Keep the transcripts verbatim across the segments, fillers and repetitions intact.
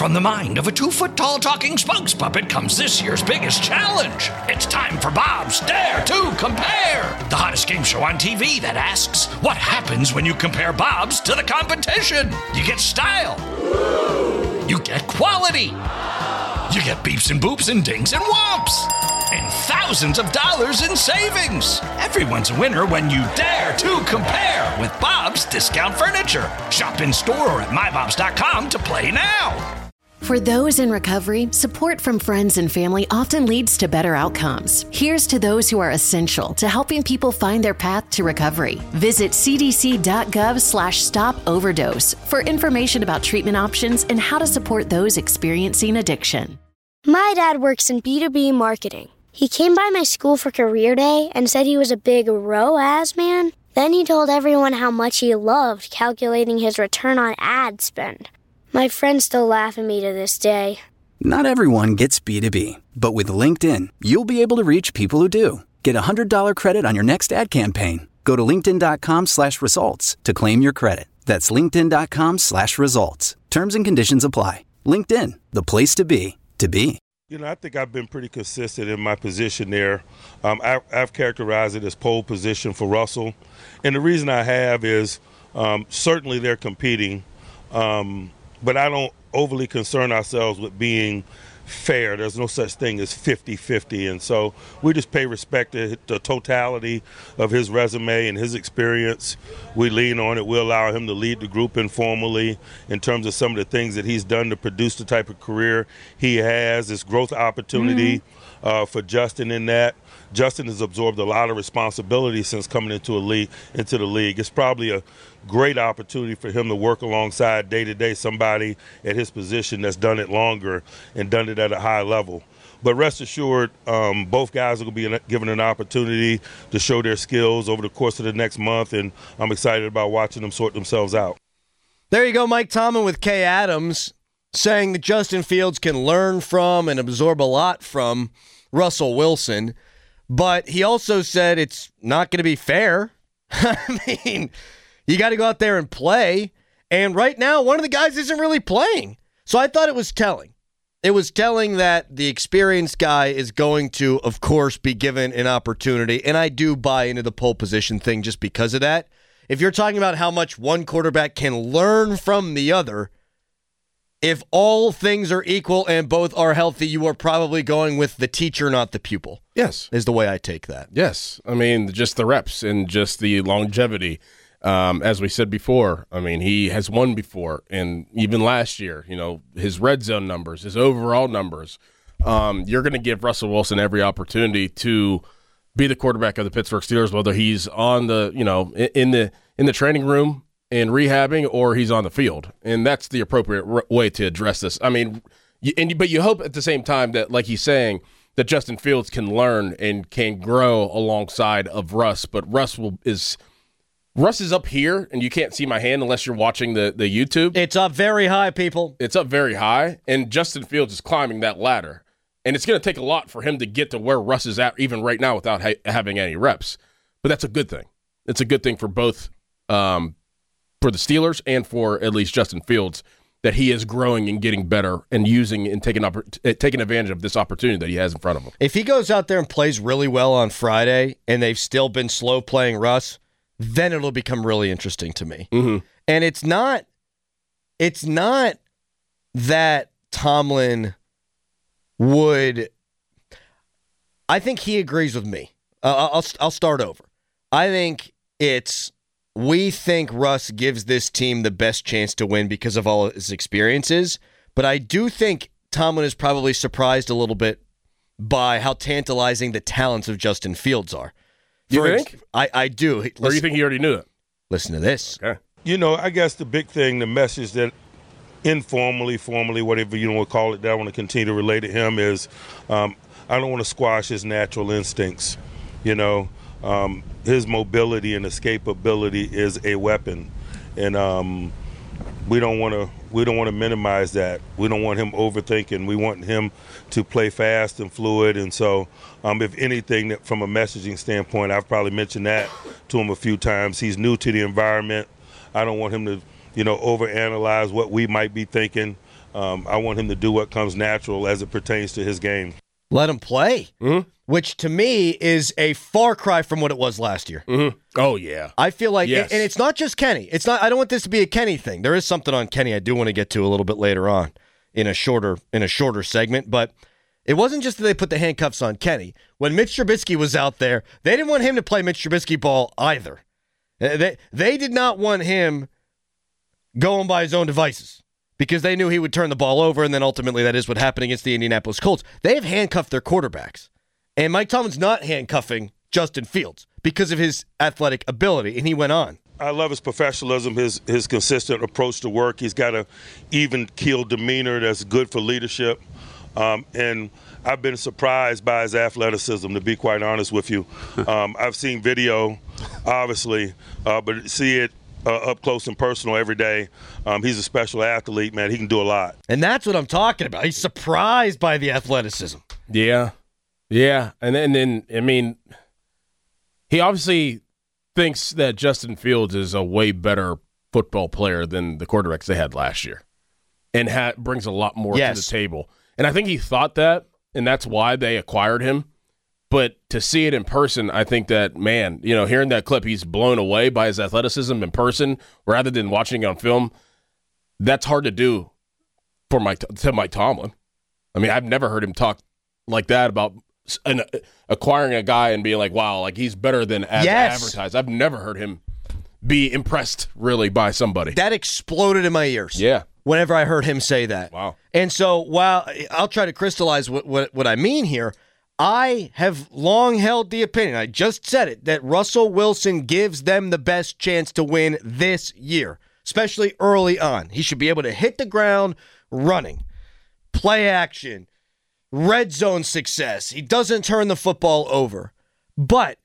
From the mind of a two-foot-tall talking spokes puppet comes this year's biggest challenge. It's time for Bob's Dare to Compare, the hottest game show on T V that asks, what happens when you compare Bobs to the competition? You get style. You get quality. You get beeps and boops and dings and whomps. And thousands of dollars in savings. Everyone's a winner when you dare to compare with Bob's Discount Furniture. Shop in store or at my bobs dot com to play now. For those in recovery, support from friends and family often leads to better outcomes. Here's to those who are essential to helping people find their path to recovery. Visit cdc.gov slash stop overdose for information about treatment options and how to support those experiencing addiction. My dad works in B two B marketing. He came by my school for career day and said he was a big R O A S man. Then he told everyone how much he loved calculating his return on ad spend. My friends still laugh at me to this day. Not everyone gets B two B, but with LinkedIn, you'll be able to reach people who do. Get a one hundred dollars credit on your next ad campaign. Go to linkedin.com slash results to claim your credit. That's linkedin.com slash results. Terms and conditions apply. LinkedIn, the place to be, to be. You know, I think I've been pretty consistent in my position there. Um, I, I've characterized it as pole position for Russell. And the reason I have is um, certainly they're competing, um, but I don't overly concern ourselves with being fair. There's no such thing as fifty-fifty. And so we just pay respect to the totality of his resume and his experience. We lean on it. We allow him to lead the group informally in terms of some of the things that he's done to produce the type of career he has. This growth opportunity mm-hmm. uh, for Justin in that. Justin has absorbed a lot of responsibility since coming into a league, into the league. It's probably a great opportunity for him to work alongside day-to-day somebody at his position that's done it longer and done it at a high level. But rest assured, um, both guys are going to be given an opportunity to show their skills over the course of the next month, and I'm excited about watching them sort themselves out. There you go, Mike Tomlin with Kay Adams saying that Justin Fields can learn from and absorb a lot from Russell Wilson. But he also said it's not going to be fair. I mean, you got to go out there and play. And right now, one of the guys isn't really playing. So I thought it was telling. It was telling that the experienced guy is going to, of course, be given an opportunity. And I do buy into the pole position thing just because of that. If you're talking about how much one quarterback can learn from the other, if all things are equal and both are healthy, you are probably going with the teacher, not the pupil. Yes. Is the way I take that. Yes. I mean, just the reps and just the longevity. Um, as we said before, I mean, he has won before. And even last year, you know, his red zone numbers, his overall numbers. Um, you're going to give Russell Wilson every opportunity to be the quarterback of the Pittsburgh Steelers, whether he's on the, you know, in the in the training room and rehabbing, or he's on the field. And that's the appropriate r- way to address this. I mean, you, and but you hope at the same time that, like he's saying, that Justin Fields can learn and can grow alongside of Russ. But Russ will is Russ is up here, and you can't see my hand unless you're watching the, the YouTube. It's up very high, people. It's up very high, and Justin Fields is climbing that ladder. And it's going to take a lot for him to get to where Russ is at even right now without ha- having any reps. But that's a good thing. It's a good thing for both um, for the Steelers and for at least Justin Fields, that he is growing and getting better and using and taking up, taking advantage of this opportunity that he has in front of him. If he goes out there and plays really well on Friday and they've still been slow playing Russ, then it'll become really interesting to me. Mm-hmm. And it's not, it's not that Tomlin would, I think he agrees with me. Uh, I'll I'll start over. I think it's, we think Russ gives this team the best chance to win because of all his experiences, but I do think Tomlin is probably surprised a little bit by how tantalizing the talents of Justin Fields are. You For think? Ex- I, I do. Listen, or do you think he already knew that? Listen to this. Okay. You know, I guess the big thing, the message that informally, formally, whatever you want to call it, that I want to continue to relate to him is um, I don't want to squash his natural instincts. You know, um, his mobility and escapability is a weapon, and um, we don't want to we don't want to minimize that. We don't want him overthinking. We want him to play fast and fluid. And so, um, if anything, that from a messaging standpoint, I've probably mentioned that to him a few times. He's new to the environment. I don't want him to, you know, overanalyze what we might be thinking. Um, I want him to do what comes natural as it pertains to his game. Let him play, mm-hmm. which to me is a far cry from what it was last year. Mm-hmm. Oh, yeah. I feel like, yes. and it's not just Kenny. It's not. I don't want this to be a Kenny thing. There is something on Kenny I do want to get to a little bit later on in a shorter in a shorter segment, but it wasn't just that they put the handcuffs on Kenny. When Mitch Trubisky was out there, they didn't want him to play Mitch Trubisky ball either. They, they did not want him going by his own devices because they knew he would turn the ball over, and then ultimately that is what happened against the Indianapolis Colts. They have handcuffed their quarterbacks, and Mike Tomlin's not handcuffing Justin Fields because of his athletic ability, and he went on. I love his professionalism, his his consistent approach to work. He's got an even-keeled demeanor that's good for leadership. Um, and I've been surprised by his athleticism, to be quite honest with you. Um, I've seen video, obviously, uh, but see it uh, up close and personal every day. Um, he's a special athlete, man. He can do a lot. And that's what I'm talking about. He's surprised by the athleticism. Yeah. Yeah. And then, and then I mean, he obviously thinks that Justin Fields is a way better football player than the quarterbacks they had last year and ha- brings a lot more yes. to the table. And I think he thought that, and that's why they acquired him. But to see it in person, I think that, man, you know, hearing that clip, he's blown away by his athleticism in person rather than watching it on film. That's hard to do for Mike, to Mike Tomlin. I mean, I've never heard him talk like that about an, acquiring a guy and being like, wow, like he's better than as yes. advertised. I've never heard him be impressed, really, by somebody. That exploded in my ears. Yeah. Whenever I heard him say that. Wow. And so while I'll try to crystallize what, what, what I mean here, I have long held the opinion, I just said it, that Russell Wilson gives them the best chance to win this year, especially early on. He should be able to hit the ground running, play action, red zone success. He doesn't turn the football over. But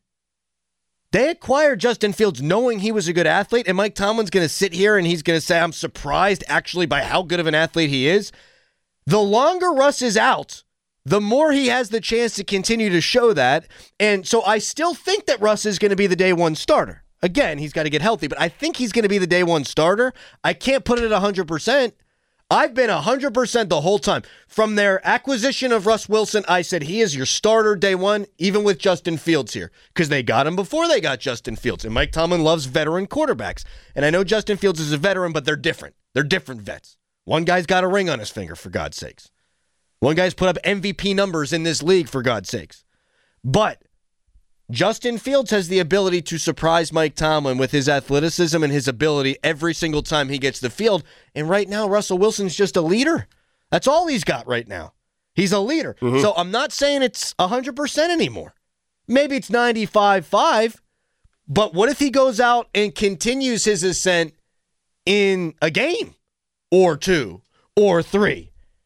they acquired Justin Fields knowing he was a good athlete, and Mike Tomlin's going to sit here and he's going to say, I'm surprised actually by how good of an athlete he is. The longer Russ is out, the more he has the chance to continue to show that. And so I still think that Russ is going to be the day one starter. Again, he's got to get healthy, but I think he's going to be the day one starter. I can't put it at one hundred percent. I've been one hundred percent the whole time. From their acquisition of Russ Wilson, I said he is your starter day one, even with Justin Fields here, because they got him before they got Justin Fields. And Mike Tomlin loves veteran quarterbacks. And I know Justin Fields is a veteran, but they're different. They're different vets. One guy's got a ring on his finger, for God's sakes. One guy's put up M V P numbers in this league, for God's sakes. But Justin Fields has the ability to surprise Mike Tomlin with his athleticism and his ability every single time he gets the field. And right now, Russell Wilson's just a leader. That's all he's got right now. He's a leader. Mm-hmm. So I'm not saying it's one hundred percent anymore. Maybe it's ninety-five five. But what if he goes out and continues his ascent in a game or two or three?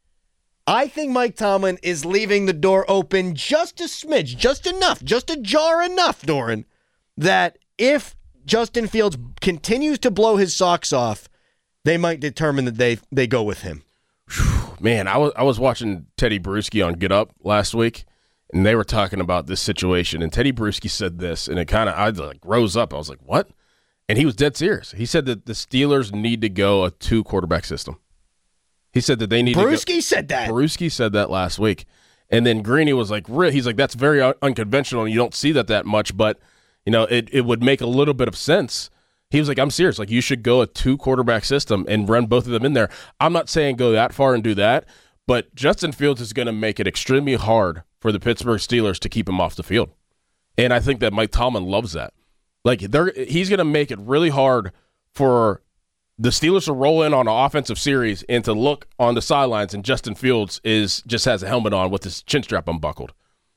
I think Mike Tomlin is leaving the door open just a smidge, just enough, just ajar enough, Doran, that if Justin Fields continues to blow his socks off, they might determine that they they go with him. Man, I was I was watching Teddy Bruschi on Get Up last week, and they were talking about this situation, and Teddy Bruschi said this, and it kind of I like rose up. I was like, what? And he was dead serious. He said that the Steelers need to go a two quarterback system. He said that they need Bruschi to go, said that. Bruschi said that last week. And then Greeny was like, he's like, that's very un- unconventional, and you don't see that that much, but, you know, it, it would make a little bit of sense. He was like, I'm serious. Like, you should go a two-quarterback system and run both of them in there. I'm not saying go that far and do that, but Justin Fields is going to make it extremely hard for the Pittsburgh Steelers to keep him off the field. And I think that Mike Tomlin loves that. Like, they're he's going to make it really hard for the Steelers to roll in on an offensive series and to look on the sidelines, and Justin Fields is just has a helmet on with his chin strap unbuckled.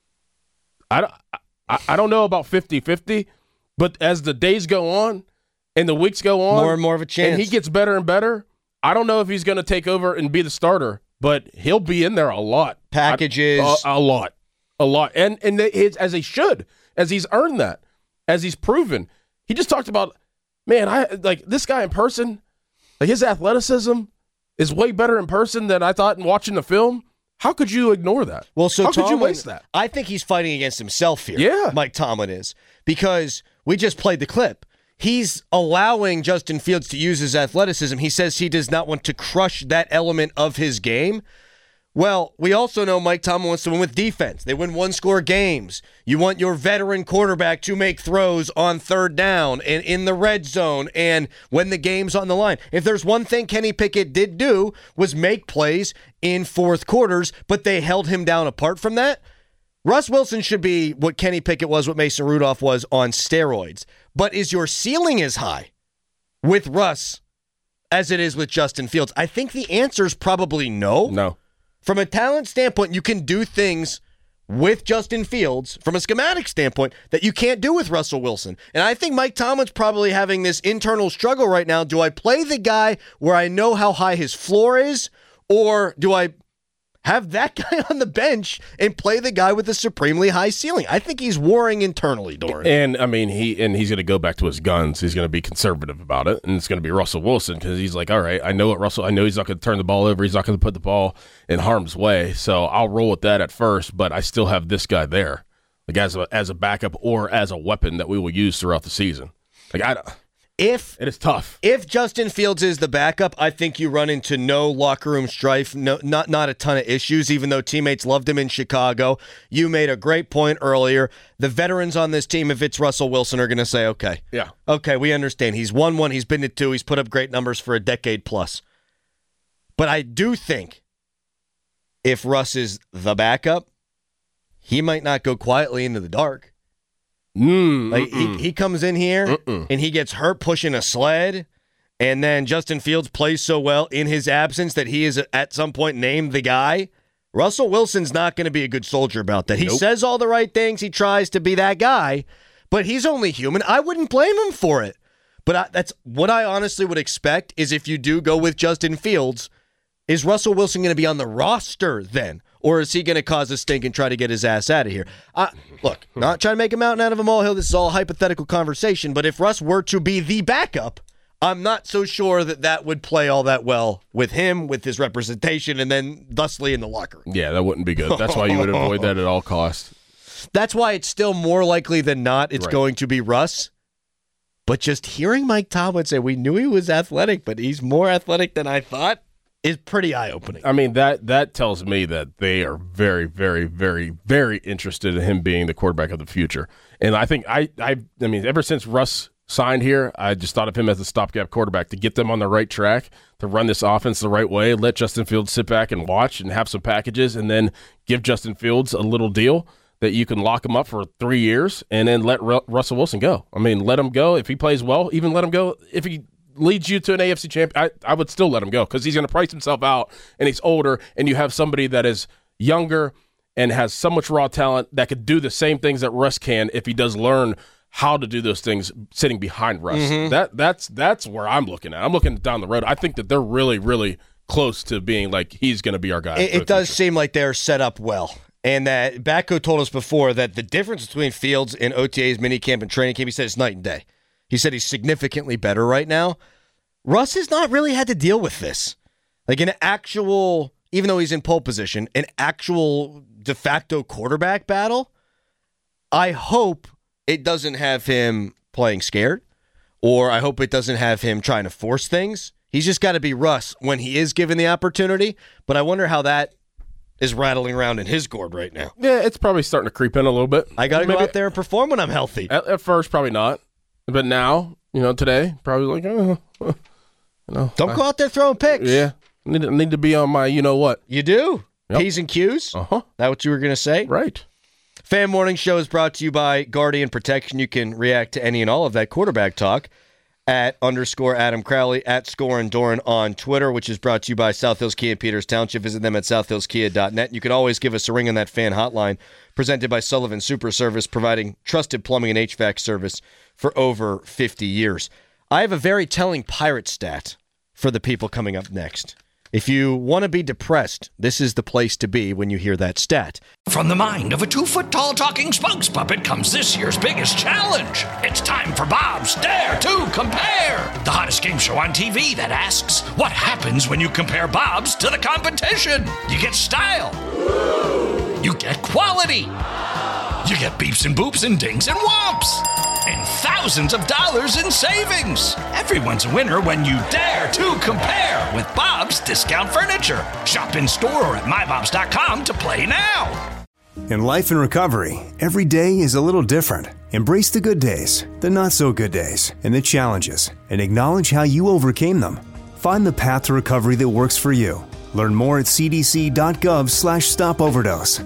I don't, I, I don't know about fifty-fifty, but as the days go on and the weeks go on, more and more of a chance, and he gets better and better, I don't know if he's going to take over and be the starter, but he'll be in there a lot. Packages. I, a, a lot. A lot. And, and it's, as he should, as he's earned that, as he's proven. He just talked about, man, I like this guy in person. Like, his athleticism is way better in person than I thought in watching the film. How could you ignore that? Well, so How Tomlin, could you waste that? I think he's fighting against himself here. Yeah. Mike Tomlin is. Because we just played the clip. he's allowing Justin Fields to use his athleticism. He says he does not want to crush that element of his game. Well, we also know Mike Tomlin wants to win with defense. They win one-score games. You want your veteran quarterback to make throws on third down and in the red zone and when the game's on the line. If there's one thing Kenny Pickett did do was make plays in fourth quarters, but they held him down apart from that. Russ Wilson should be what Kenny Pickett was, what Mason Rudolph was on steroids. But is your ceiling as high with Russ as it is with Justin Fields? I think the answer is probably no. No. From a talent standpoint, you can do things with Justin Fields from a schematic standpoint that you can't do with Russell Wilson. And I think Mike Tomlin's probably having this internal struggle right now. Do I play the guy where I know how high his floor is, or do I have that guy on the bench and play the guy with a supremely high ceiling? I think he's warring internally, Doran. And I mean, he and he's going to go back to his guns. He's going to be conservative about it, and it's going to be Russell Wilson because he's like, all right, I know what Russell. I know he's not going to turn the ball over. He's not going to put the ball in harm's way. So I'll roll with that at first, but I still have this guy there, like as a as a backup or as a weapon that we will use throughout the season. Like I. If it is tough. If Justin Fields is the backup, I think you run into no locker room strife, no, not not a ton of issues, even though teammates loved him in Chicago. You made a great point earlier. The veterans on this team, if it's Russell Wilson, are going to say, okay, yeah, okay, we understand. He's won one, he's been to two, he's put up great numbers for a decade plus. But I do think if Russ is the backup, he might not go quietly into the dark. Mm, like he, he comes in here mm-mm. and he gets hurt pushing a sled, and then Justin Fields plays so well in his absence that he is at some point named the guy. Russell Wilson's not going to be a good soldier about that. He nope. says all the right things. He tries to be that guy, but he's only human. I wouldn't blame him for it. But I, that's what I honestly would expect is if you do go with Justin Fields, is Russell Wilson going to be on the roster then? Or is he going to cause a stink and try to get his ass out of here? Uh, look, not trying to make a mountain out of a molehill. This is all a hypothetical conversation. But if Russ were to be the backup, I'm not so sure that that would play all that well with him, with his representation, and then thusly in the locker room. Yeah, that wouldn't be good. That's why you would avoid that at all costs. That's why it's still more likely than not it's right. going to be Russ. But just hearing Mike Tomlin say, we knew he was athletic, but he's more athletic than I thought, is pretty eye-opening. I mean, that that tells me that they are very, very, very, very interested in him being the quarterback of the future. And I think, I, I, I mean, ever since Russ signed here, I just thought of him as a stopgap quarterback to get them on the right track, to run this offense the right way, let Justin Fields sit back and watch and have some packages, and then give Justin Fields a little deal that you can lock him up for three years and then let Ru- Russell Wilson go. I mean, let him go. If he plays well, even let him go. If he leads you to an A F C champion, I, I would still let him go because he's going to price himself out and he's older, and you have somebody that is younger and has so much raw talent that could do the same things that Russ can if he does learn how to do those things sitting behind Russ. Mm-hmm. That that's that's where I'm looking at. I'm looking down the road. I think that they're really, really close to being like he's going to be our guy. It, it does seem like they're set up well. And that Batko told us before that the difference between Fields and O T A's minicamp and training camp, he said it's night and day. He said he's significantly better right now. Russ has not really had to deal with this. Like an actual, even though he's in pole position, an actual de facto quarterback battle. I hope it doesn't have him playing scared, or I hope it doesn't have him trying to force things. He's just got to be Russ when he is given the opportunity. But I wonder how that is rattling around in his gourd right now. Yeah, it's probably starting to creep in a little bit. I got to go out there and perform when I'm healthy. At, at first, probably not. But now, you know, today, probably like, oh, you know. Don't I, go out there throwing picks. Yeah. I need, to, need to be on my, you know what. You do. Yep. P's and Q's. Uh-huh. That what you were going to say? Right. Fan Morning Show is brought to you by Guardian Protection. You can react to any and all of that quarterback talk at underscore Adam Crowley, at Score and Doran on Twitter, which is brought to you by South Hills Kia Peters Township. Visit them at south hills kia dot net. You can always give us a ring on that fan hotline, presented by Sullivan Super Service, providing trusted plumbing and H V A C service for over fifty years. I have a very telling pirate stat for the people coming up next. If you want to be depressed, this is the place to be when you hear that stat. From the mind of a two-foot-tall talking spokes puppet comes this year's biggest challenge. It's time for Bob's Dare to Compare, the hottest game show on T V that asks, what happens when you compare Bob's to the competition? You get style. You get quality. You get beeps and boops and dings and whomps. and thousands of dollars in savings. Everyone's a winner when you dare to compare with Bob's Discount Furniture. Shop in store or at my bobs dot com to play now. In life and recovery, every day is a little different. Embrace the good days, the not so good days, and the challenges, and acknowledge how you overcame them. Find the path to recovery that works for you. Learn more at c d c dot gov slash stop overdose.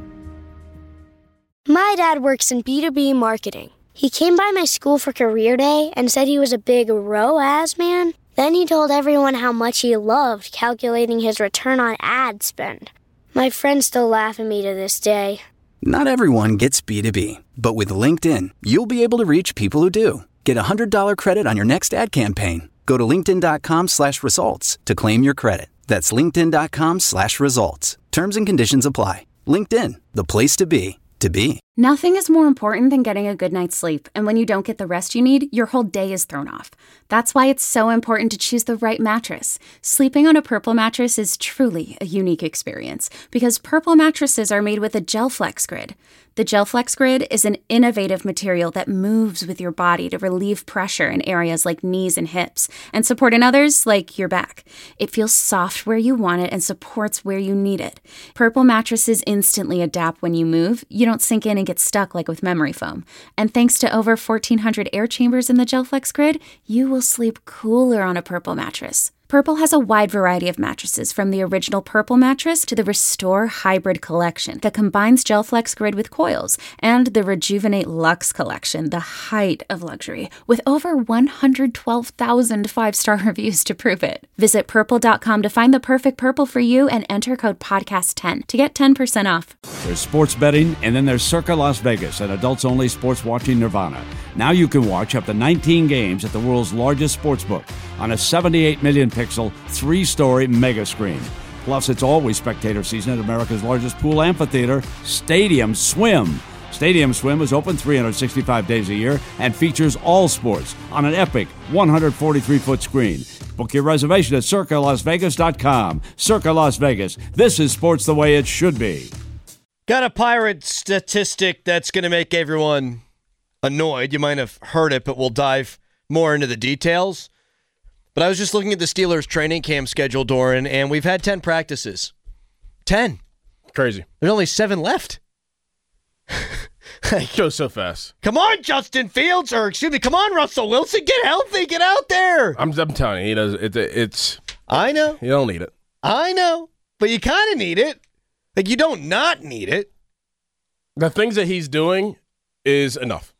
My dad works in B two B marketing. He came by my school for career day and said he was a big R O A S man. Then he told everyone how much he loved calculating his return on ad spend. My friends still laugh at me to this day. Not everyone gets B two B, but with LinkedIn, you'll be able to reach people who do. Get a one hundred dollars credit on your next ad campaign. Go to linkedin dot com slash results to claim your credit. That's linkedin dot com slash results. Terms and conditions apply. LinkedIn, the place to be, to be. Nothing is more important than getting a good night's sleep, and when you don't get the rest you need, your whole day is thrown off. That's why it's so important to choose the right mattress. Sleeping on a Purple mattress is truly a unique experience, because Purple mattresses are made with a GelFlex Grid. The GelFlex Grid is an innovative material that moves with your body to relieve pressure in areas like knees and hips, and support in others like your back. It feels soft where you want it and supports where you need it. Purple mattresses instantly adapt when you move. You don't sink in and get stuck like with memory foam. And thanks to over fourteen hundred air chambers in the GelFlex Grid, you will sleep cooler on a Purple mattress. Purple has a wide variety of mattresses, from the original Purple mattress to the Restore Hybrid collection that combines GelFlex Grid with coils, and the Rejuvenate Luxe collection, the height of luxury, with over one hundred twelve thousand five-star reviews to prove it. Visit purple dot com to find the perfect Purple for you and enter code podcast ten to get ten percent off. There's sports betting, and then there's Circa Las Vegas, an adults-only sports watching nirvana. Now you can watch up to nineteen games at the world's largest sportsbook on a seventy-eight million pixel, three-story mega screen. Plus, it's always spectator season at America's largest pool amphitheater, Stadium Swim. Stadium Swim is open three hundred sixty-five days a year and features all sports on an epic one hundred forty-three foot screen. Book your reservation at circa las vegas dot com. Circa Las Vegas. This is sports the way it should be. Got a Pirate statistic that's going to make everyone annoyed. You might have heard it, but we'll dive more into the details. But I was just looking at the Steelers training camp schedule, Doran, and we've had ten practices. ten. Crazy. There's only seven left. It goes so fast. Come on, Justin Fields, or excuse me, come on, Russell Wilson, get healthy, get out there. I'm, I'm telling you, he does. It, it's. I know. You don't need it. I know, but you kind of need it. Like, you don't not need it. The things that he's doing is enough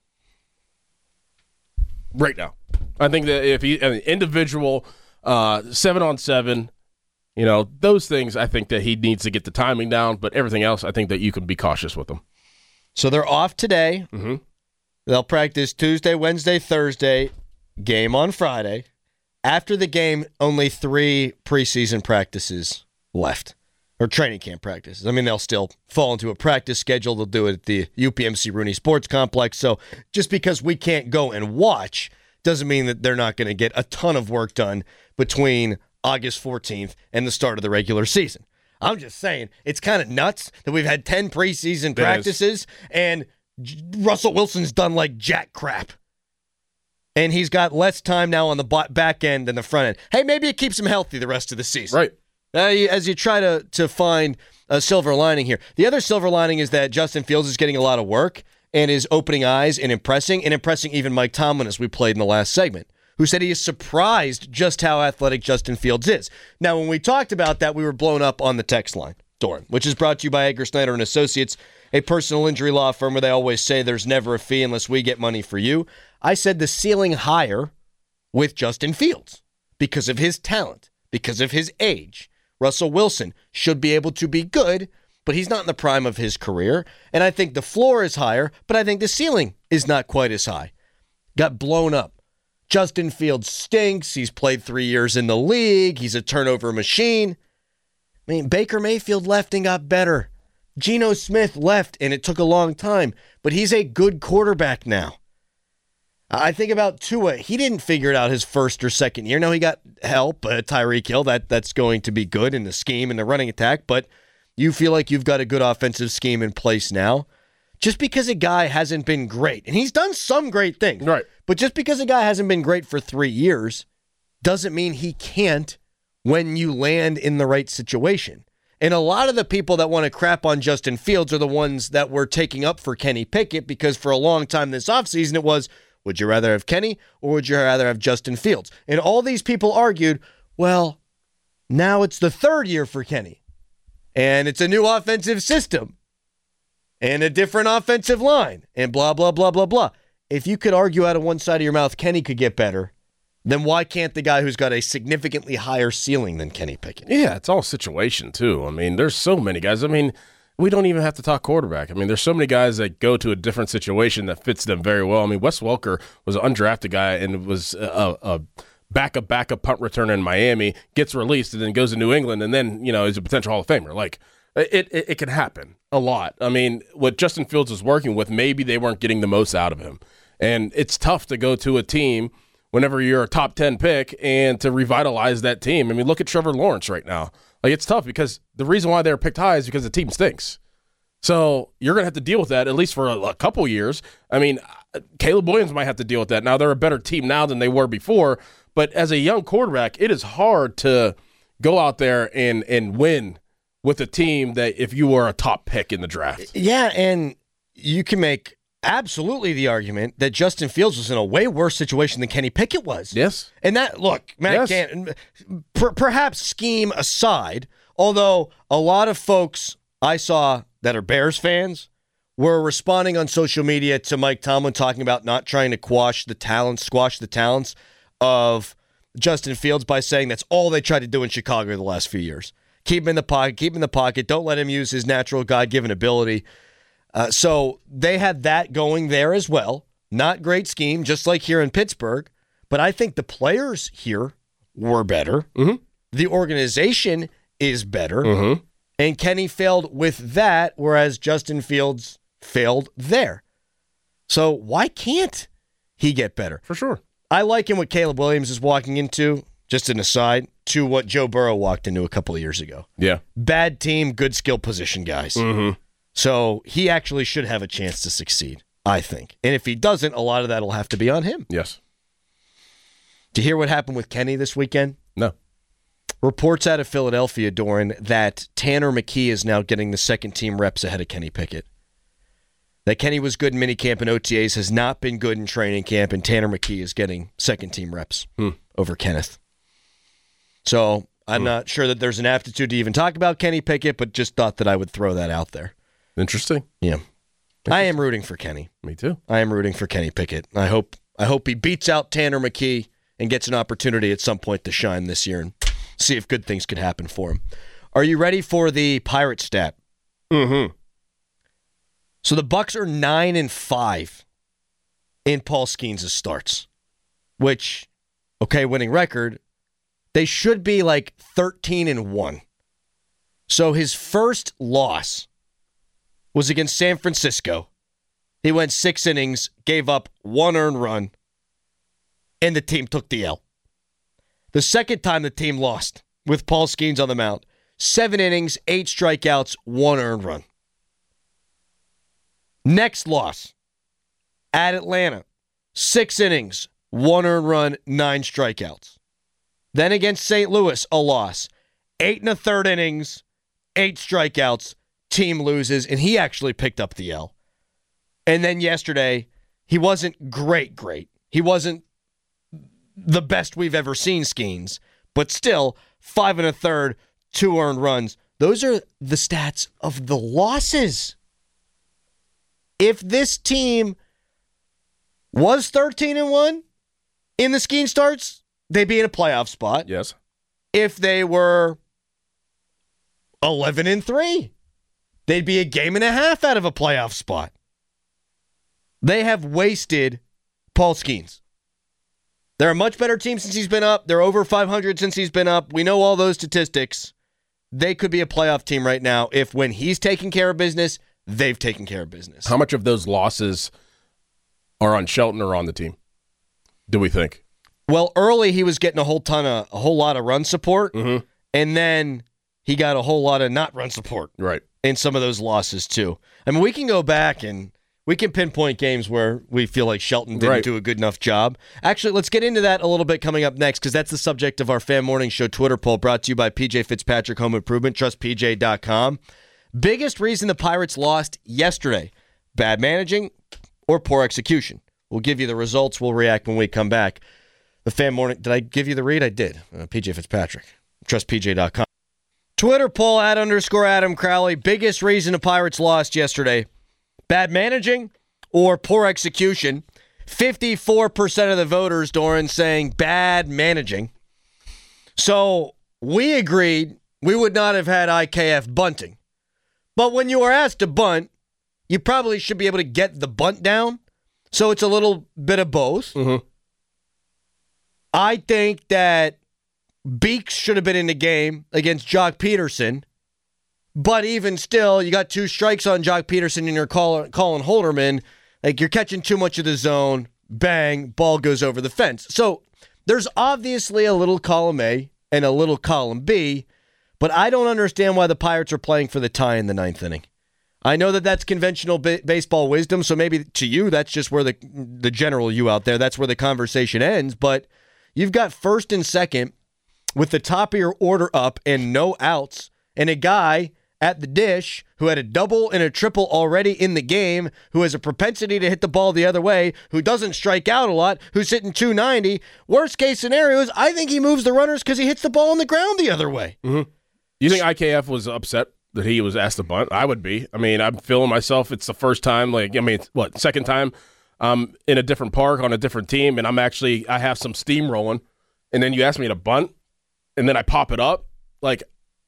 right now. I think that if he, an individual, uh, seven on seven, you know, those things, I think that he needs to get the timing down. But everything else, I think that you can be cautious with them. So they're off today. Mm-hmm. They'll practice Tuesday, Wednesday, Thursday, game on Friday. After the game, only three preseason practices left, or training camp practices. I mean, they'll still fall into a practice schedule. They'll do it at the U P M C Rooney Sports Complex. So just because we can't go and watch doesn't mean that they're not going to get a ton of work done between August fourteenth and the start of the regular season. I'm just saying, it's kind of nuts that we've had ten preseason practices and J- Russell Wilson's done like jack crap. And he's got less time now on the b- back end than the front end. Hey, maybe it keeps him healthy the rest of the season. Right. Uh, you, as you try to, to find a silver lining here. The other silver lining is that Justin Fields is getting a lot of work and is opening eyes and impressing, and impressing even Mike Tomlin, as we played in the last segment, who said he is surprised just how athletic Justin Fields is. Now, when we talked about that, we were blown up on the text line, Doran, which is brought to you by Edgar Snyder and Associates, a personal injury law firm where they always say there's never a fee unless we get money for you. I said the ceiling higher with Justin Fields because of his talent, because of his age. Russell Wilson should be able to be good, but he's not in the prime of his career. And I think the floor is higher, but I think the ceiling is not quite as high. Got blown up. Justin Fields stinks. He's played three years in the league. He's a turnover machine. I mean, Baker Mayfield left and got better. Geno Smith left, and it took a long time, but he's a good quarterback now. I think about Tua. He didn't figure it out his first or second year. No, he got help, uh, Tyreek Hill. That, that's going to be good in the scheme and the running attack, but you feel like you've got a good offensive scheme in place now. just because a guy hasn't been great, and he's done some great things, right? But just because a guy hasn't been great for three years doesn't mean he can't when you land in the right situation. And a lot of the people that want to crap on Justin Fields are the ones that were taking up for Kenny Pickett, because for a long time this offseason it was, would you rather have Kenny or would you rather have Justin Fields? And all these people argued, well, now it's the third year for Kenny, and it's a new offensive system and a different offensive line and blah, blah, blah, blah, blah. If you could argue out of one side of your mouth Kenny could get better, then why can't the guy who's got a significantly higher ceiling than Kenny Pickett? Yeah, it's all situation, too. I mean, there's so many guys. I mean, we don't even have to talk quarterback. I mean, there's so many guys that go to a different situation that fits them very well. I mean, Wes Welker was an undrafted guy and was a, a backup, backup punt returner in Miami, gets released, and then goes to New England, and then, you know, is a potential Hall of Famer. Like, it, it, it can happen a lot. I mean, what Justin Fields was working with, maybe they weren't getting the most out of him. And it's tough to go to a team whenever you're a top ten pick and to revitalize that team. I mean, look at Trevor Lawrence right now. Like, it's tough because the reason why they were picked high is because the team stinks. So you're going to have to deal with that at least for a, a couple years. I mean, Caleb Williams might have to deal with that. Now, they're a better team now than they were before, but as a young quarterback, it is hard to go out there and, and win with a team that if you were a top pick in the draft. Yeah, and you can make absolutely the argument that Justin Fields was in a way worse situation than Kenny Pickett was. Yes. And that, look, Matt, yes. Canton, per, perhaps scheme aside, although a lot of folks I saw that are Bears fans were responding on social media to Mike Tomlin talking about not trying to quash the talents, squash the talents of Justin Fields by saying that's all they tried to do in Chicago the last few years. Keep him in the pocket, keep him in the pocket, don't let him use his natural God-given ability. Uh, so they had that going there as well. Not great scheme, just like here in Pittsburgh. But I think the players here were better. Mm-hmm. The organization is better. Mm-hmm. And Kenny failed with that, whereas Justin Fields failed there. So why can't he get better? For sure. I like him what Caleb Williams is walking into, just an aside, to what Joe Burrow walked into a couple of years ago. Yeah. Bad team, good skill position guys. Mm-hmm. So he actually should have a chance to succeed, I think. And if he doesn't, a lot of that will have to be on him. Yes. Did you hear what happened with Kenny this weekend? No. Reports out of Philadelphia, Doran, that Tanner McKee is now getting the second team reps ahead of Kenny Pickett. That Kenny was good in minicamp and O T As, has not been good in training camp, and Tanner McKee is getting second team reps hmm. over Kenneth. So I'm hmm. not sure that there's an aptitude to even talk about Kenny Pickett, but just thought that I would throw that out there. Interesting. Yeah. Interesting. I am rooting for Kenny. Me too. I am rooting for Kenny Pickett. I hope I hope he beats out Tanner McKee and gets an opportunity at some point to shine this year and see if good things could happen for him. Are you ready for the Pirate stat? Mm-hmm. So the Bucks are nine and five in Paul Skeens' starts, which, okay, winning record, they should be like thirteen and one. So his first loss was against San Francisco. He went six innings, gave up one earned run, and the team took the L. The second time the team lost with Paul Skeens on the mound, seven innings, eight strikeouts, one earned run. Next loss at Atlanta, six innings, one earned run, nine strikeouts. Then against Saint Louis, a loss, eight and a third innings, eight strikeouts, team loses, and he actually picked up the L. And then yesterday, he wasn't great, great. He wasn't the best we've ever seen Skeens, but still, five and a third, two earned runs. Those are the stats of the losses. If this team was thirteen and one in the Skeens starts, they'd be in a playoff spot. Yes. If they were eleven and three, they'd be a game and a half out of a playoff spot. They have wasted Paul Skeens. They're a much better team since he's been up. They're over five hundred since he's been up. We know all those statistics. They could be a playoff team right now if when he's taking care of business, they've taken care of business. How much of those losses are on Shelton or on the team, do we think? Well, early he was getting a whole ton of, a whole lot of run support, mm-hmm. and then he got a whole lot of not run support right in some of those losses too. I mean, we can go back and we can pinpoint games where we feel like Shelton didn't right. do a good enough job. Actually, let's get into that a little bit coming up next, because that's the subject of our Fan Morning Show Twitter poll, brought to you by P J Fitzpatrick Home Improvement, trust P J dot com. Biggest reason the Pirates lost yesterday: bad managing or poor execution? We'll give you the results. We'll react when we come back. The Fan Morning, did I give you the read? I did. Uh, P J Fitzpatrick. Trust P J dot com. Twitter poll at underscore Adam Crowley. Biggest reason the Pirates lost yesterday: bad managing or poor execution? fifty-four percent of the voters, Doran, saying bad managing. So we agreed we would not have had I K F bunting. But when you are asked to bunt, you probably should be able to get the bunt down. So it's a little bit of both. Mm-hmm. I think that Beeks should have been in the game against Jock Peterson. But even still, you got two strikes on Jock Peterson and you're Colin Holderman. Like, you're catching too much of the zone. Bang, ball goes over the fence. So there's obviously a little column A and a little column B. But I don't understand why the Pirates are playing for the tie in the ninth inning. I know that that's conventional ba- baseball wisdom, so maybe to you, that's just where the the general you out there, that's where the conversation ends. But you've got first and second with the top of your order up and no outs, and a guy at the dish who had a double and a triple already in the game, who has a propensity to hit the ball the other way, who doesn't strike out a lot, who's hitting two ninety. Worst case scenario is I think he moves the runners because he hits the ball on the ground the other way. Mm-hmm. You think I K F was upset that he was asked to bunt? I would be. I mean, I'm feeling myself. It's the first time, like, I mean, it's, what, second time I'm in a different park on a different team, and I'm actually, I have some steam rolling, and then you ask me to bunt, and then I pop it up. Like,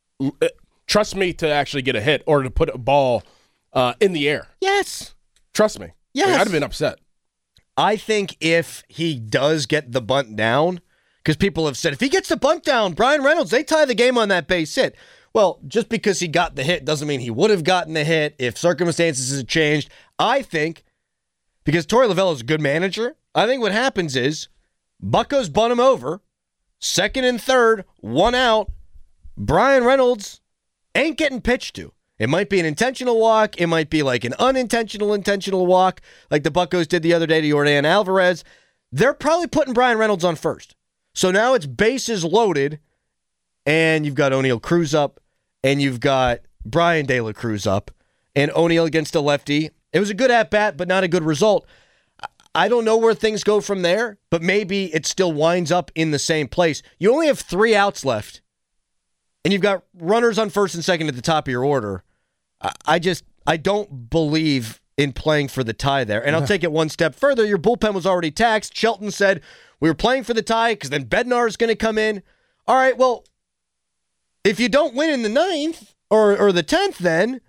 trust me to actually get a hit or to put a ball uh, in the air. Yes. Trust me. Yes. Like, I'd have been upset. I think if he does get the bunt down, because people have said, if he gets the bunt down, Brian Reynolds, they tie the game on that base hit. Well, just because he got the hit doesn't mean he would have gotten the hit if circumstances had changed. I think, because Torey Lovullo is a good manager, I think what happens is Buccos bunt him over, second and third, one out, Brian Reynolds ain't getting pitched to. It might be an intentional walk. It might be like an unintentional intentional walk, like the Buccos did the other day to Yordan Alvarez. They're probably putting Brian Reynolds on first. So now it's bases loaded, and you've got O'Neill Cruz up, and you've got Brian De La Cruz up, and O'Neill against a lefty. It was a good at-bat, but not a good result. I don't know where things go from there, but maybe it still winds up in the same place. You only have three outs left, and you've got runners on first and second at the top of your order. I just, I don't believe in playing for the tie there. And I'll take it one step further. Your bullpen was already taxed. Shelton said, we were playing for the tie because then Bednar is going to come in. All right, well, if you don't win in the ninth or, or the tenth, then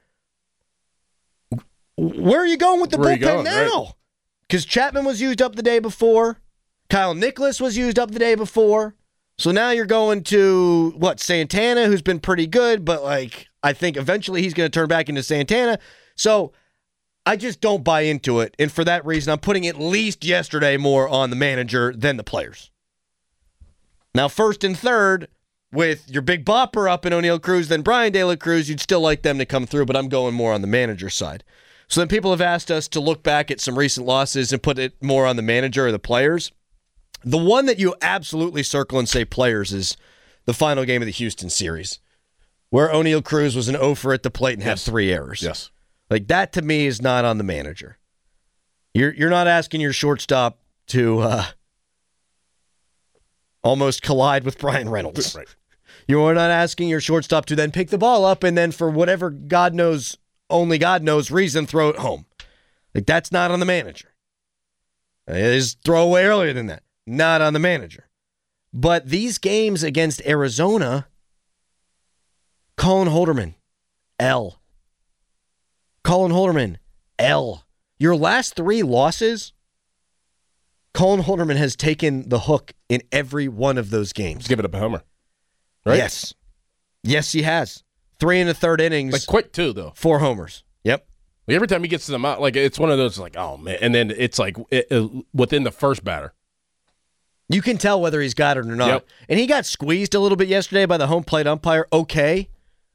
where are you going with the where bullpen now? Because right. Chapman was used up the day before. Kyle Nicholas was used up the day before. So now you're going to, what, Santana, who's been pretty good, but like I think eventually he's going to turn back into Santana. So I just don't buy into it. And for that reason, I'm putting at least yesterday more on the manager than the players. Now, first and third, with your big bopper up in O'Neill Cruz than Brian De La Cruz, you'd still like them to come through, but I'm going more on the manager side. So then people have asked us to look back at some recent losses and put it more on the manager or the players. The one that you absolutely circle and say players is the final game of the Houston series, where O'Neill Cruz was an oh for at the plate and yes. had three errors. Yes. Like, that to me is not on the manager. You're you're not asking your shortstop to uh, almost collide with Brian Reynolds. Right. You're not asking your shortstop to then pick the ball up and then for whatever God knows, only God knows reason, throw it home. Like, that's not on the manager. It is throw away earlier than that. Not on the manager. But these games against Arizona, Colin Holderman, L. Colin Holderman, L. Your last three losses, Colin Holderman has taken the hook in every one of those games. Let's give it up a homer. Right? Yes. Yes, he has. Three and a third innings. Like, quick, too, though. Four homers. Yep. Like, every time he gets to the mound, like, it's one of those, like, oh, man. And then it's, like, it, it, within the first batter. You can tell whether he's got it or not. Yep. And he got squeezed a little bit yesterday by the home plate umpire. Okay.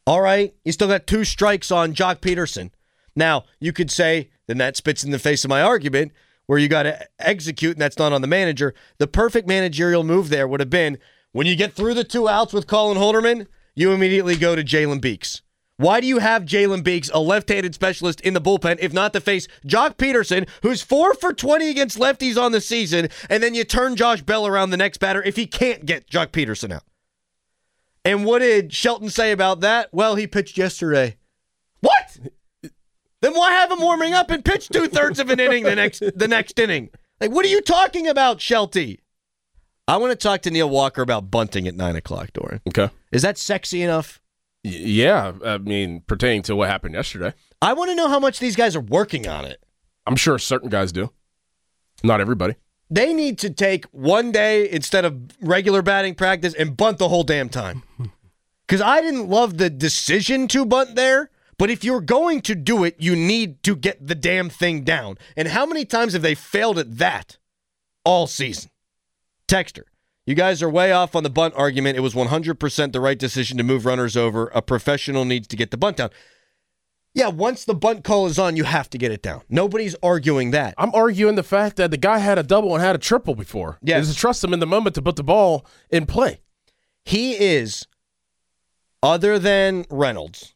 All right, you still got two strikes on Jock Peterson. Now, you could say, then that spits in the face of my argument, where you got to execute, and that's not on the manager. The perfect managerial move there would have been, when you get through the two outs with Colin Holderman, you immediately go to Jalen Beeks. Why do you have Jalen Beeks, a left-handed specialist, in the bullpen, if not to face Jock Peterson, who's four for twenty against lefties on the season, and then you turn Josh Bell around the next batter if he can't get Jock Peterson out? And what did Shelton say about that? Well, he pitched yesterday. What? Then why have him warming up and pitch two-thirds of an inning the next the next inning? Like, what are you talking about, Shelty? I want to talk to Neil Walker about bunting at nine o'clock, Doran. Okay. Is that sexy enough? Y- yeah, I mean, pertaining to what happened yesterday. I want to know how much these guys are working on it. I'm sure certain guys do. Not everybody. They need to take one day instead of regular batting practice and bunt the whole damn time. Because I didn't love the decision to bunt there, but if you're going to do it, you need to get the damn thing down. And how many times have they failed at that all season? Texter, you guys are way off on the bunt argument. It was one hundred percent the right decision to move runners over. A professional needs to get the bunt down. Yeah, once the bunt call is on, you have to get it down. Nobody's arguing that. I'm arguing the fact that the guy had a double and had a triple before. Yes. Just trust him in the moment to put the ball in play. He is, other than Reynolds,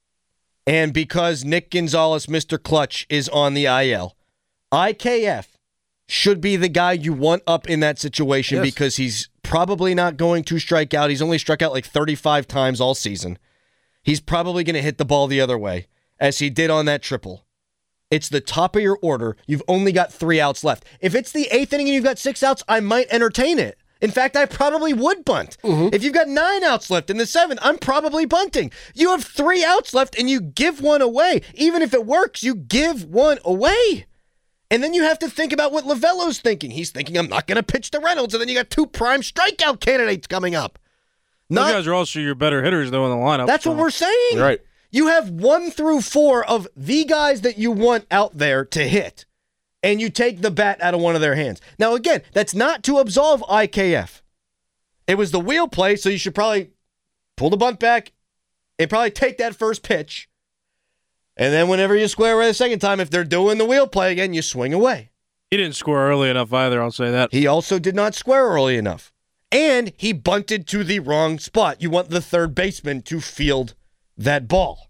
and because Nick Gonzalez, Mister Clutch, is on the I L, I K F should be the guy you want up in that situation Yes. because he's probably not going to strike out. He's only struck out like thirty-five times all season. He's probably going to hit the ball the other way, as he did on that triple. It's the top of your order. You've only got three outs left. If it's the eighth inning and you've got six outs, I might entertain it. In fact, I probably would bunt. Mm-hmm. If you've got nine outs left in the seventh, I'm probably bunting. You have three outs left and you give one away. Even if it works, you give one away. And then you have to think about what Lavello's thinking. He's thinking, I'm not going to pitch to Reynolds. And then you got two prime strikeout candidates coming up. Not, Those guys are also your better hitters, though, in the lineup. That's so. What we're saying. Right. You have one through four of the guys that you want out there to hit, and you take the bat out of one of their hands. Now, again, that's not to absolve I K F. It was the wheel play, so you should probably pull the bunt back and probably take that first pitch. And then whenever you square away the second time, if they're doing the wheel play again, you swing away. He didn't square early enough either, I'll say that. He also did not square early enough. And he bunted to the wrong spot. You want the third baseman to field that ball.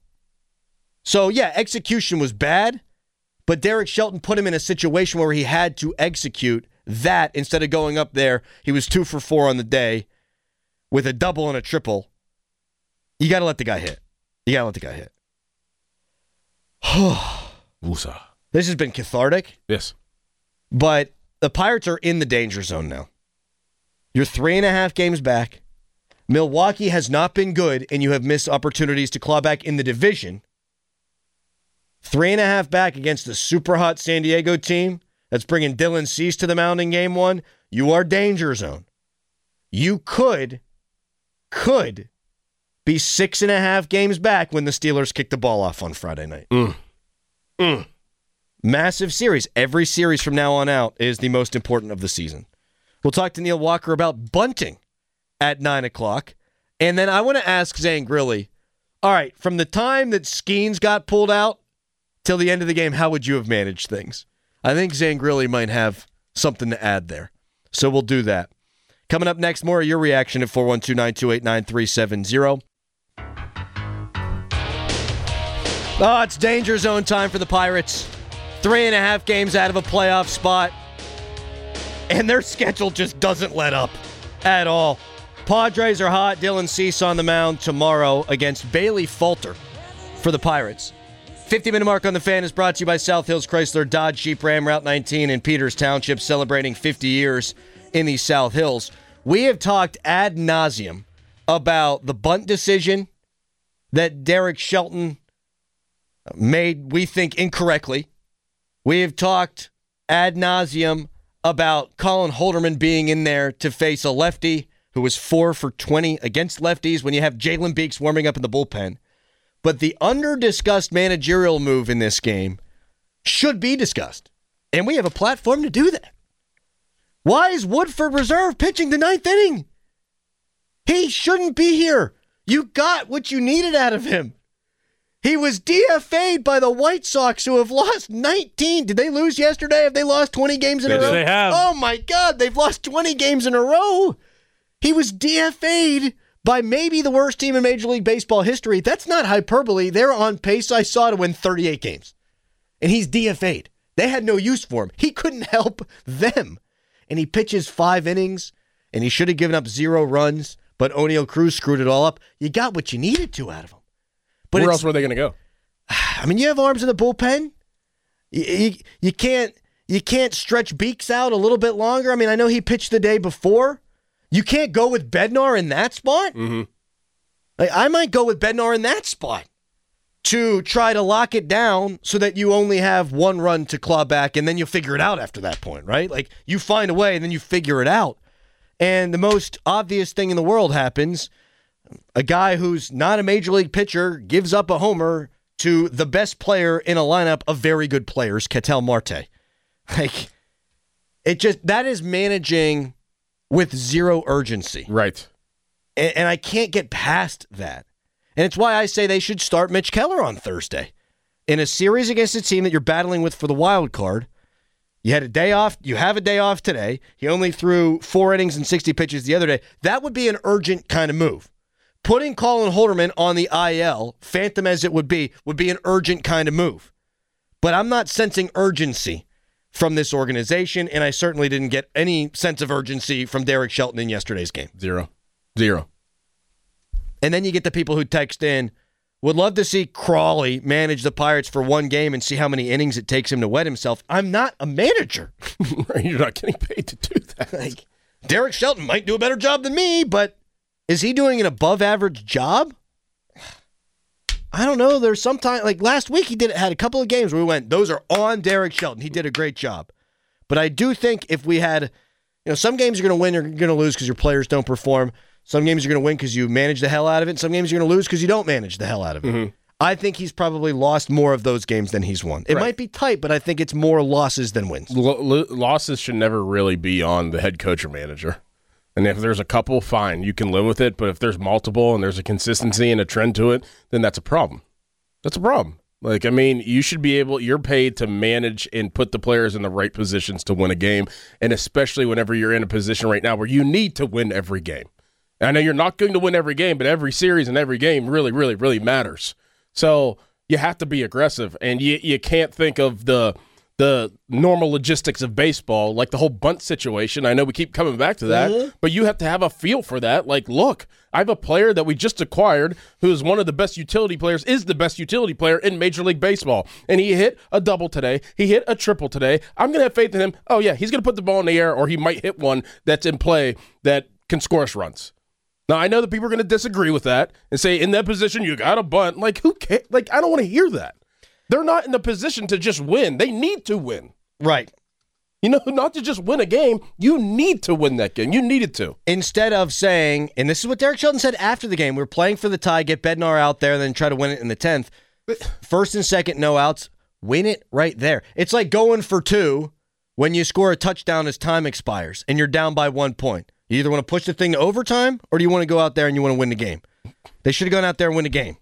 So, yeah, execution was bad, but Derek Shelton put him in a situation where he had to execute that instead of going up there. He was two for four on the day with a double and a triple. You got to let the guy hit. You got to let the guy hit. Woosah. This has been cathartic. Yes. But the Pirates are in the danger zone now. You're three and a half games back. Milwaukee has not been good, and you have missed opportunities to claw back in the division. Three and a half back against the super hot San Diego team that's bringing Dylan Cease to the mound in game one. You are danger zone. You could, could be six and a half games back when the Steelers kick the ball off on Friday night. Mm. Mm. Massive series. Every series from now on out is the most important of the season. We'll talk to Neil Walker about bunting at nine o'clock. And then I want to ask Zane Grilli, all right, from the time that Skeens got pulled out till the end of the game, how would you have managed things? I think Zane Grilli might have something to add there. So we'll do that. Coming up next, more of your reaction at four one two, nine two eight, nine three seven zero. Oh, it's danger zone time for the Pirates. Three and a half games out of a playoff spot. And their schedule just doesn't let up at all. Padres are hot. Dylan Cease on the mound tomorrow against Bailey Falter for the Pirates. fifty-minute mark on the Fan is brought to you by South Hills Chrysler Dodge Jeep Ram Route nineteen in Peters Township, celebrating fifty years in the South Hills. We have talked ad nauseum about the bunt decision that Derek Shelton made, we think, incorrectly. We have talked ad nauseum about Colin Holderman being in there to face a lefty who was four for twenty against lefties when you have Jalen Beeks warming up in the bullpen. But the under-discussed managerial move in this game should be discussed. And we have a platform to do that. Why is Woodford Reserve pitching the ninth inning? He shouldn't be here. You got what you needed out of him. He was D F A'd by the White Sox, who have lost nineteen. Did they lose yesterday? Have they lost twenty games in yes, a row? They have. Oh, my God. They've lost twenty games in a row. He was D F A'd by maybe the worst team in Major League Baseball history. That's not hyperbole. They're on pace, I saw, to win thirty-eight games. And he's D F A'd. They had no use for him. He couldn't help them. And he pitches five innings, and he should have given up zero runs, but O'Neal Cruz screwed it all up. You got what you needed to out of him. But where else were they going to go? I mean, you have arms in the bullpen. You, you, you can't you can't stretch Beeks out a little bit longer. I mean, I know he pitched the day before. You can't go with Bednar in that spot. Mm-hmm. Like, I might go with Bednar in that spot to try to lock it down so that you only have one run to claw back, and then you'll figure it out after that point, right? Like, you find a way, and then you figure it out. And the most obvious thing in the world happens. A guy who's not a major league pitcher gives up a homer to the best player in a lineup of very good players, Ketel Marte. Like, it just, that is managing with zero urgency. Right. And, and I can't get past that. And it's why I say they should start Mitch Keller on Thursday. In a series against a team that you're battling with for the wild card, you had a day off. You have a day off today. He only threw four innings and sixty pitches the other day. That would be an urgent kind of move. Putting Colin Holderman on the I L, phantom as it would be, would be an urgent kind of move. But I'm not sensing urgency from this organization, and I certainly didn't get any sense of urgency from Derek Shelton in yesterday's game. Zero. Zero. And then you get the people who text in, would love to see Crawley manage the Pirates for one game and see how many innings it takes him to wet himself. I'm not a manager. You're not getting paid to do that. Like, Derek Shelton might do a better job than me, but is he doing an above-average job? I don't know. There's sometimes, like last week, he did had a couple of games where we went, those are on Derek Shelton. He did a great job. But I do think if we had, you know, some games you're going to win, you're going to lose because your players don't perform. Some games you're going to win because you manage the hell out of it. Some games you're going to lose because you don't manage the hell out of it. Mm-hmm. I think he's probably lost more of those games than he's won. It right. might be tight, but I think it's more losses than wins. L- l- losses should never really be on the head coach or manager. And if there's a couple, fine, you can live with it. But if there's multiple and there's a consistency and a trend to it, then that's a problem. That's a problem. Like, I mean, you should be able, you're paid to manage and put the players in the right positions to win a game. And especially whenever you're in a position right now where you need to win every game. And I know you're not going to win every game, but every series and every game really, really, really matters. So you have to be aggressive. And you, you can't think of the the normal logistics of baseball, like the whole bunt situation. I know we keep coming back to that, mm-hmm. but you have to have a feel for that. Like, look, I have a player that we just acquired who is one of the best utility players, is the best utility player in Major League Baseball. And he hit a double today. He hit a triple today. I'm going to have faith in him. Oh, yeah, he's going to put the ball in the air, or he might hit one that's in play that can score us runs. Now, I know that people are going to disagree with that and say, in that position, you got to bunt. Like, who cares? Like, I don't want to hear that. They're not in the position to just win. They need to win. Right. You know, not to just win a game. You need to win that game. You needed to. Instead of saying, and this is what Derek Shelton said after the game, we were playing for the tie, get Bednar out there, and then try to win it in the tenth. First and second, no outs. Win it right there. It's like going for two when you score a touchdown as time expires and you're down by one point. You either want to push the thing to overtime or do you want to go out there and you want to win the game? They should have gone out there and win the game.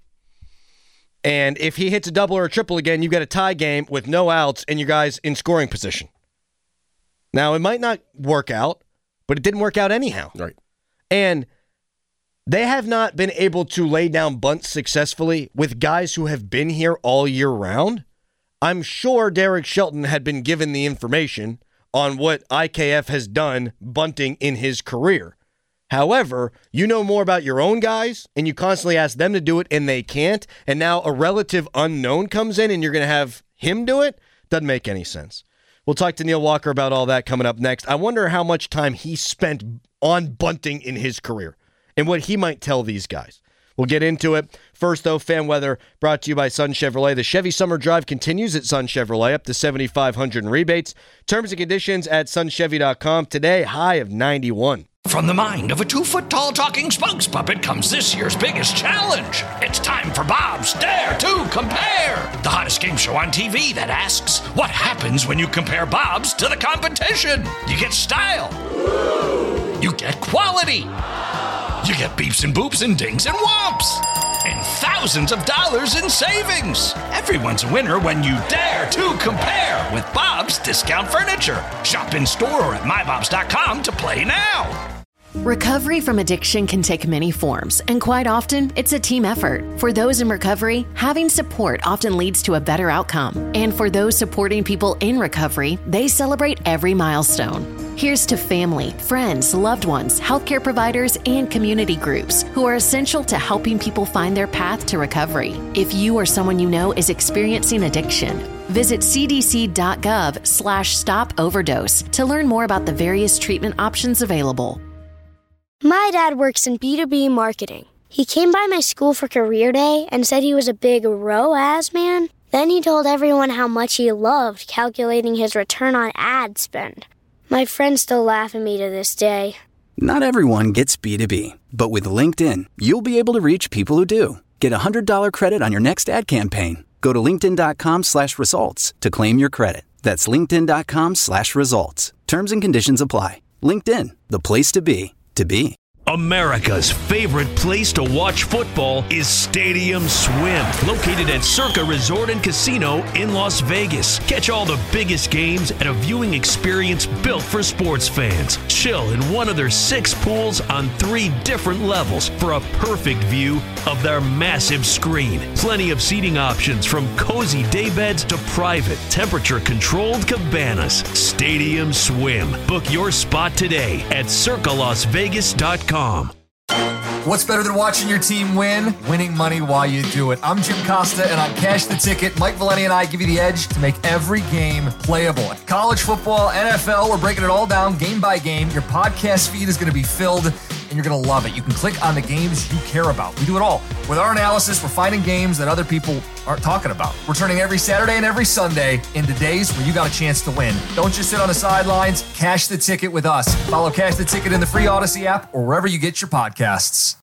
And if he hits a double or a triple again, you've got a tie game with no outs and you guys in scoring position. Now, it might not work out, but it didn't work out anyhow. Right. And they have not been able to lay down bunts successfully with guys who have been here all year round. I'm sure Derek Shelton had been given the information on what I K F has done bunting in his career. However, you know more about your own guys, and you constantly ask them to do it, and they can't, and now a relative unknown comes in, and you're going to have him do it? Doesn't make any sense. We'll talk to Neil Walker about all that coming up next. I wonder how much time he spent on bunting in his career and what he might tell these guys. We'll get into it. First, though, fan weather brought to you by Sun Chevrolet. The Chevy Summer Drive continues at Sun Chevrolet, up to seven thousand five hundred in rebates. Terms and conditions at sun chevy dot com. Today, high of ninety-one. From the mind of a two-foot-tall talking spokes puppet comes this year's biggest challenge. It's time for Bob's Dare to Compare, the hottest game show on T V that asks, what happens when you compare Bob's to the competition? You get style. You get quality. You get beeps and boops and dings and whomps. And thousands of dollars in savings. Everyone's a winner when you dare to compare with Bob's Discount Furniture. Shop in store or at my bobs dot com to play now. Recovery from addiction can take many forms, and quite often, it's a team effort. For those in recovery, having support often leads to a better outcome. And for those supporting people in recovery, they celebrate every milestone. Here's to family, friends, loved ones, healthcare providers, and community groups who are essential to helping people find their path to recovery. If you or someone you know is experiencing addiction, visit c d c dot gov slash stop overdose to learn more about the various treatment options available. My dad works in B two B marketing. He came by my school for career day and said he was a big R O A S man. Then he told everyone how much he loved calculating his return on ad spend. My friends still laugh at me to this day. Not everyone gets B two B, but with LinkedIn, you'll be able to reach people who do. Get a one hundred dollars credit on your next ad campaign. Go to linkedin dot com slash results to claim your credit. That's linkedin dot com slash results. Terms and conditions apply. LinkedIn, the place to be, to be. America's favorite place to watch football is Stadium Swim, located at Circa Resort and Casino in Las Vegas. Catch all the biggest games at a viewing experience built for sports fans. Chill in one of their six pools on three different levels for a perfect view of their massive screen. Plenty of seating options from cozy daybeds to private, temperature-controlled cabanas. Stadium Swim. Book your spot today at circa las vegas dot com. What's better than watching your team win? Winning money while you do it. I'm Jim Costa, and on Cash the Ticket, Mike Valenti and I give you the edge to make every game playable. College football, N F L, we're breaking it all down game by game. Your podcast feed is going to be filled, and you're going to love it. You can click on the games you care about. We do it all. With our analysis, we're finding games that other people aren't talking about. We're turning every Saturday and every Sunday into days where you got a chance to win. Don't just sit on the sidelines. Cash the Ticket with us. Follow Cash the Ticket in the free Odyssey app or wherever you get your podcasts.